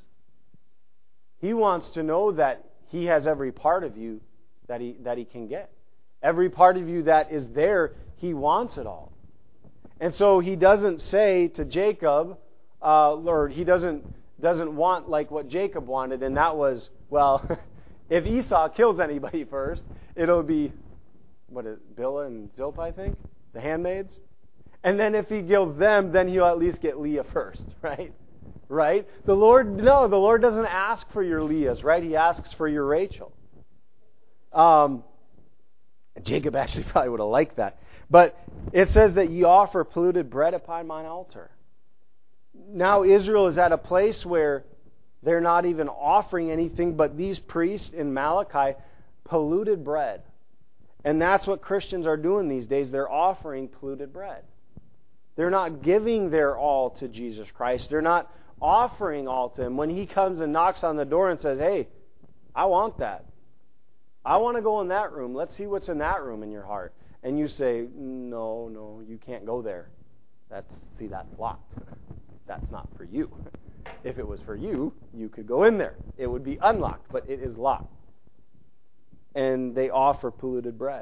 He wants to know that He has every part of you that he can get. Every part of you that is there, He wants it all. And so He doesn't say to Jacob, or He doesn't want like what Jacob wanted, and that was, well, if Esau kills anybody first, it'll be, Bilhah and Zilpah, I think? The handmaids? And then if he kills them, then he'll at least get Leah first, right? Right? The Lord doesn't ask for your Leahs, right? He asks for your Rachel. Jacob actually probably would have liked that. But it says that ye offer polluted bread upon mine altar. Now Israel is at a place where they're not even offering anything, but these priests in Malachi polluted bread. And that's what Christians are doing these days. They're offering polluted bread. They're not giving their all to Jesus Christ. They're not offering all to Him. When He comes and knocks on the door and says, hey, I want that. I want to go in that room. Let's see what's in that room in your heart. And you say, no, you can't go there. That's locked. That's not for you. If it was for you, you could go in there. It would be unlocked, but it is locked. And they offer polluted bread.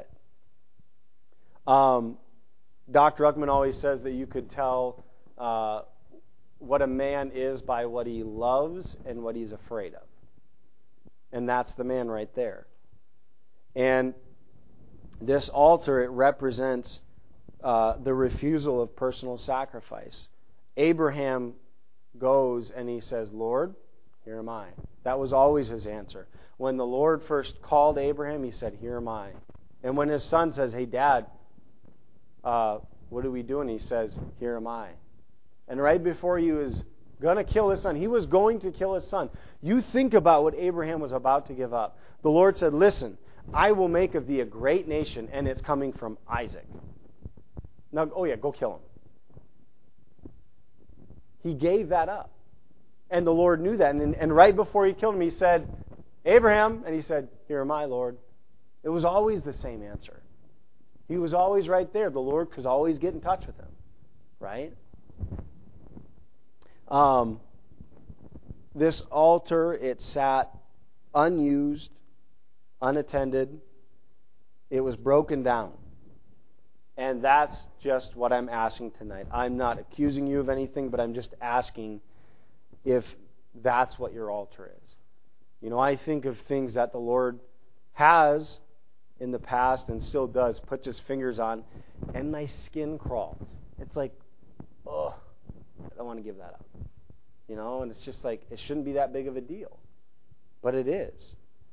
Dr. Ruckman always says that you could tell what a man is by what he loves and what he's afraid of. And that's the man right there. And this altar, it represents the refusal of personal sacrifice. Abraham goes and he says, Lord, here am I. That was always his answer. When the Lord first called Abraham, He said, here am I. And when his son says, hey, Dad, what are we doing? He says, here am I. And right before he was going to kill his son, he was going to kill his son. You think about what Abraham was about to give up. The Lord said, listen, I will make of thee a great nation, and it's coming from Isaac. Now, go kill him. He gave that up. And the Lord knew that. And right before He killed him, He said, Abraham, and He said, here am I, Lord. It was always the same answer. He was always right there. The Lord could always get in touch with him. Right? This altar, it sat unused, unattended. It was broken down. And that's just what I'm asking tonight. I'm not accusing you of anything, but I'm just asking if that's what your altar is. You know, I think of things that the Lord has in the past and still does, puts His fingers on, and my skin crawls. It's like, I don't want to give that up. You know, and it's just like, it shouldn't be that big of a deal. But it is.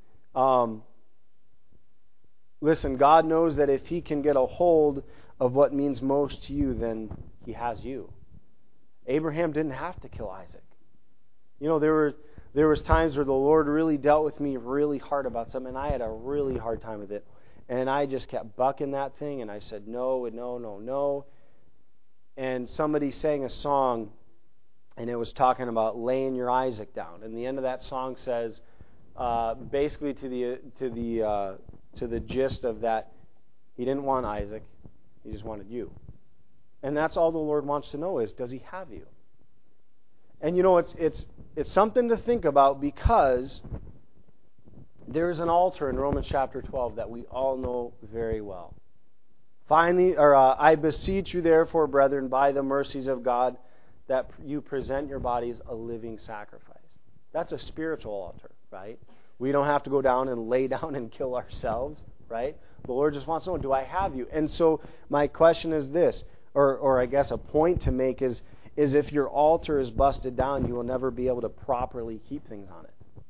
Listen, God knows that if He can get a hold of what means most to you, then He has you. Abraham didn't have to kill Isaac. You know, there was times where the Lord really dealt with me really hard about something, and I had a really hard time with it. And I just kept bucking that thing, and I said no, and no, no, no. And somebody sang a song, and it was talking about laying your Isaac down. And the end of that song says, basically to the gist of that, He didn't want Isaac, He just wanted you. And that's all the Lord wants to know is, does He have you? And you know, it's something to think about, because there is an altar in Romans chapter 12 that we all know very well. Finally, I beseech you therefore, brethren, by the mercies of God, that you present your bodies a living sacrifice. That's a spiritual altar, right? We don't have to go down and lay down and kill ourselves, right? The Lord just wants to know, do I have you? And so my question is this, or I guess a point to make is if your altar is busted down, you will never be able to properly keep things on it.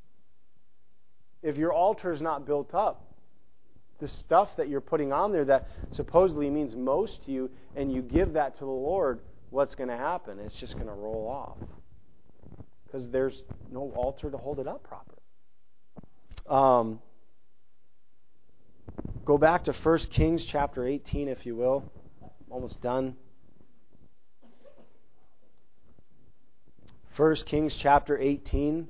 If your altar is not built up, the stuff that you're putting on there that supposedly means most to you, and you give that to the Lord, what's going to happen? It's just going to roll off. Because there's no altar to hold it up properly. Go back to 1 Kings chapter 18, if you will. Almost done. 1 Kings chapter 18.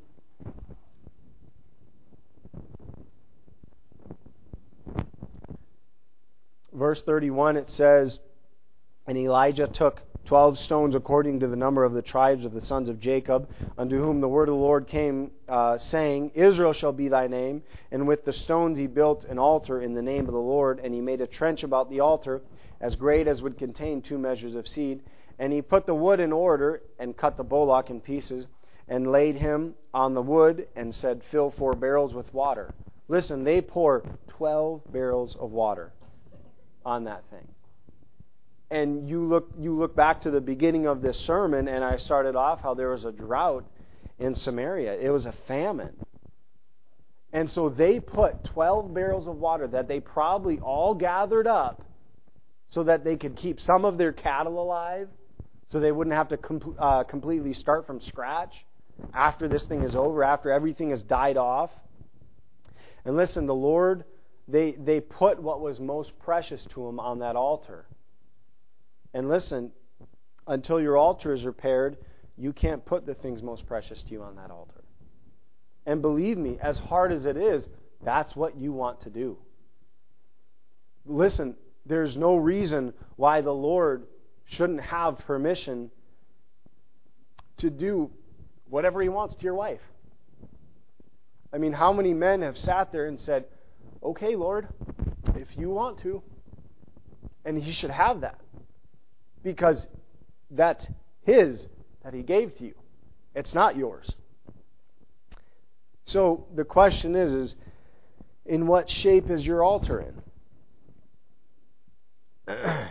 Verse 31, it says, And Elijah took 12 stones according to the number of the tribes of the sons of Jacob, unto whom the word of the Lord came, saying, Israel shall be thy name. And with the stones he built an altar in the name of the Lord, and he made a trench about the altar, as great as would contain 2 measures of seed. And he put the wood in order, and cut the bullock in pieces, and laid him on the wood, and said, Fill 4 barrels with water. Listen, they pour 12 barrels of water on that thing. And you look back to the beginning of this sermon, and I started off how there was a drought in Samaria. It was a famine. And so they put 12 barrels of water that they probably all gathered up so that they could keep some of their cattle alive, so they wouldn't have to completely start from scratch after this thing is over, after everything has died off. And listen, the Lord, they put what was most precious to Him on that altar. And listen, until your altar is repaired, you can't put the things most precious to you on that altar. And believe me, as hard as it is, that's what you want to do. Listen, there's no reason why the Lord shouldn't have permission to do whatever He wants to your wife. I mean, how many men have sat there and said, okay, Lord, if you want to. And He should have that. Because that's His that He gave to you. It's not yours. So the question is in what shape is your altar in?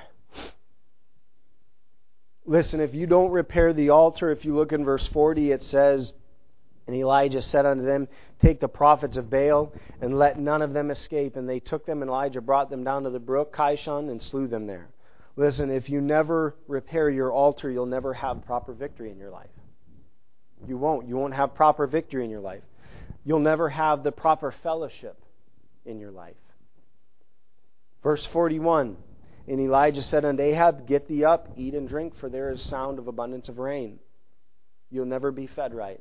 Listen, if you don't repair the altar, if you look in verse 40, it says, and Elijah said unto them, take the prophets of Baal, and let none of them escape. And they took them, and Elijah brought them down to the brook Kishon, and slew them there. Listen, if you never repair your altar, you'll never have proper victory in your life. You won't. You won't have proper victory in your life. You'll never have the proper fellowship in your life. Verse 41, and Elijah said unto Ahab, get thee up, eat and drink, for there is sound of abundance of rain. You'll never be fed right.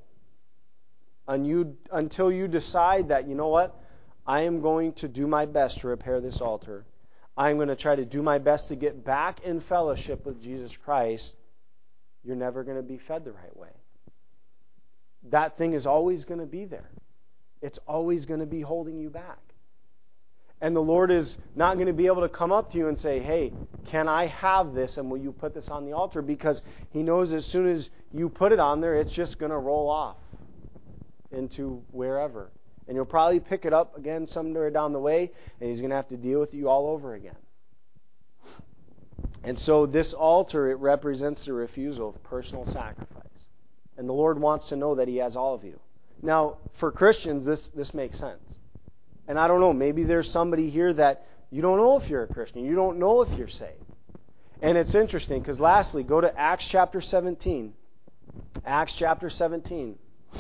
Until you decide that, you know what, I am going to do my best to repair this altar. I'm going to try to do my best to get back in fellowship with Jesus Christ. You're never going to be fed the right way. That thing is always going to be there. It's always going to be holding you back. And the Lord is not going to be able to come up to you and say, hey, can I have this, and will you put this on the altar? Because He knows as soon as you put it on there, it's just going to roll off into wherever. And you'll probably pick it up again somewhere down the way, and He's going to have to deal with you all over again. And so this altar, it represents the refusal of personal sacrifice. And the Lord wants to know that He has all of you. Now, for Christians, this makes sense. And I don't know, maybe there's somebody here that you don't know if you're a Christian. You don't know if you're saved. And it's interesting, because lastly, go to Acts chapter 17. Acts chapter 17.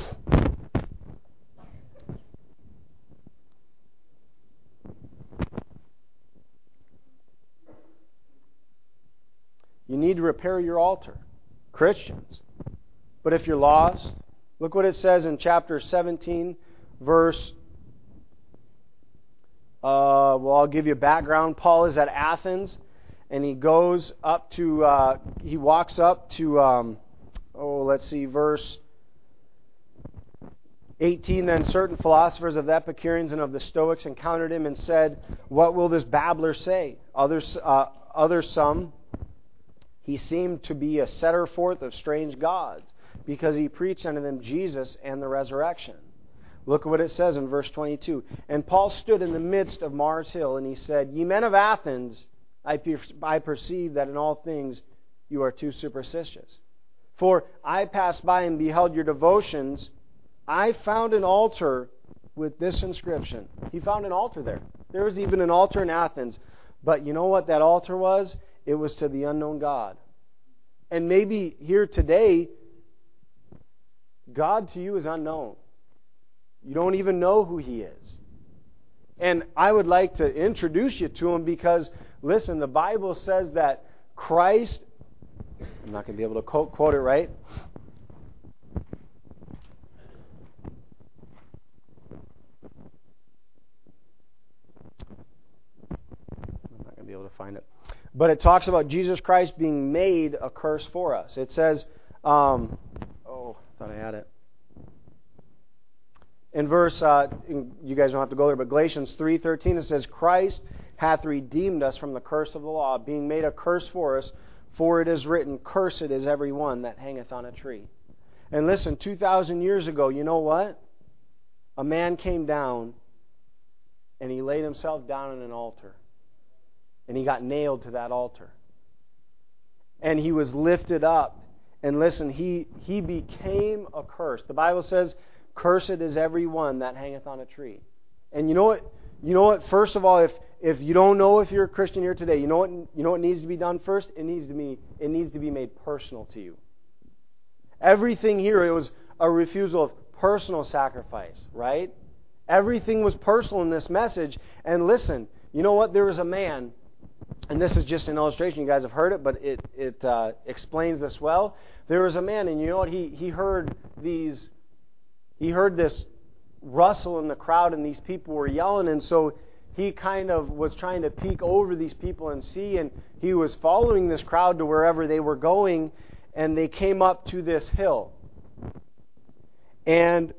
You need to repair your altar. Christians. But if you're lost, look what it says in chapter 17, verse... I'll give you a background. Paul is at Athens, and he goes up to... he walks up to... verse 18. Then certain philosophers of the Epicureans and of the Stoics encountered him and said, what will this babbler say? Others some... He seemed to be a setter forth of strange gods, because he preached unto them Jesus and the resurrection. Look at what it says in verse 22. And Paul stood in the midst of Mars Hill, and he said, ye men of Athens, I perceive that in all things you are too superstitious. For I passed by and beheld your devotions. I found an altar with this inscription. He found an altar there. There was even an altar in Athens. But you know what that altar was? It was to the unknown God. And maybe here today, God to you is unknown. You don't even know who He is. And I would like to introduce you to Him because, listen, the Bible says that Christ, I'm not going to be able to quote it right. I'm not going to be able to find it. But it talks about Jesus Christ being made a curse for us. It says, I thought I had it. In verse, you guys don't have to go there, but Galatians 3:13, it says, Christ hath redeemed us from the curse of the law, being made a curse for us, for it is written, cursed is every one that hangeth on a tree. And listen, 2,000 years ago, you know what? A man came down, and he laid himself down on an altar. And he got nailed to that altar. And he was lifted up. And listen, he became a curse. The Bible says, cursed is every one that hangeth on a tree. And you know what? You know what? First of all, if you don't know if you're a Christian here today, you know what needs to be done first? It needs to be made personal to you. Everything here, it was a refusal of personal sacrifice, right? Everything was personal in this message. And listen, you know what? There was a man, and this is just an illustration. You guys have heard it, but it explains this well. There was a man, and you know what? He heard this rustle in the crowd, and these people were yelling, and so he kind of was trying to peek over these people and see, and he was following this crowd to wherever they were going, and they came up to this hill. And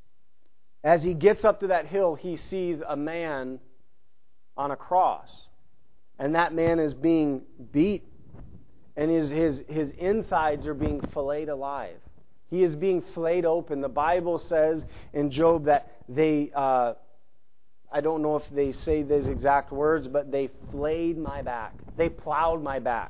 as he gets up to that hill, he sees a man on a cross. And that man is being beat, and his insides are being filleted alive. He is being flayed open. The Bible says in Job that they, I don't know if they say these exact words, but they flayed my back. They plowed my back.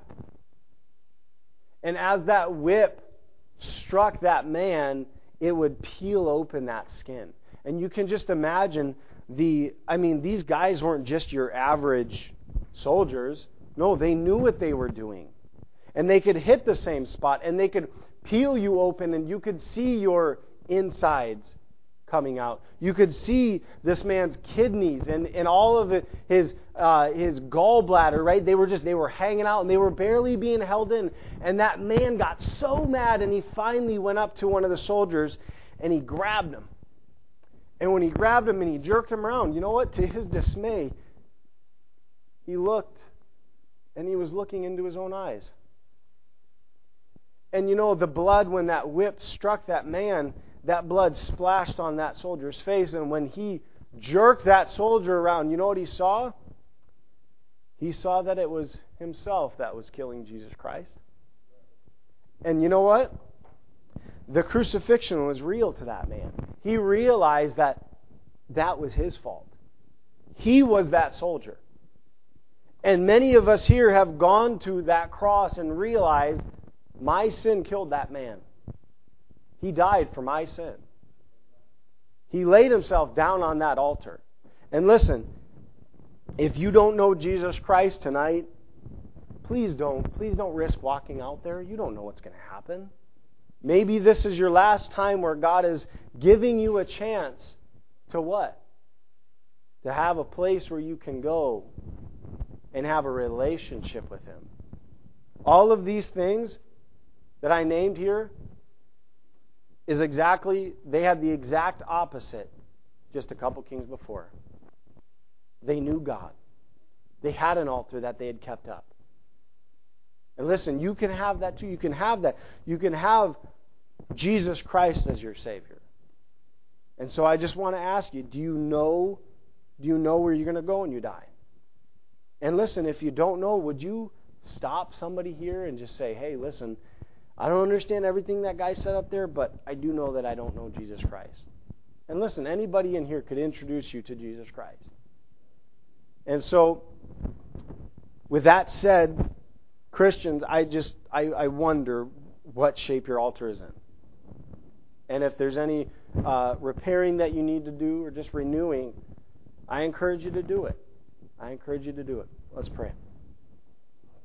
And as that whip struck that man, it would peel open that skin. And you can just imagine these guys weren't just your average soldiers. No, they knew what they were doing. And they could hit the same spot, and they could peel you open, and you could see your insides coming out. You could see this man's kidneys and all of it, his gallbladder, right? They were hanging out, and they were barely being held in. And that man got so mad, and he finally went up to one of the soldiers, and he grabbed him. And when he grabbed him and he jerked him around, you know what? To his dismay, he looked, and he was looking into his own eyes. And you know, the blood, when that whip struck that man, that blood splashed on that soldier's face. And when he jerked that soldier around, you know what he saw? He saw that it was himself that was killing Jesus Christ. And you know what? The crucifixion was real to that man. He realized that that was his fault. He was that soldier. And many of us here have gone to that cross and realized, my sin killed that man. He died for my sin. He laid himself down on that altar. And listen, if you don't know Jesus Christ tonight, please don't risk walking out there. You don't know what's going to happen. Maybe this is your last time where God is giving you a chance to what? To have a place where you can go and have a relationship with Him. All of these things that I named here they had the exact opposite just a couple kings before. They knew God. They had an altar that they had kept up. And listen, you can have that too. You can have that. You can have Jesus Christ as your Savior. And so I just want to ask you, do you know where you're going to go when you die? And listen, if you don't know, would you stop somebody here and just say, hey, listen, I don't understand everything that guy said up there, but I do know that I don't know Jesus Christ. And listen, anybody in here could introduce you to Jesus Christ. And so, with that said, Christians, I wonder what shape your altar is in. And if there's any repairing that you need to do or just renewing, I encourage you to do it. Let's pray.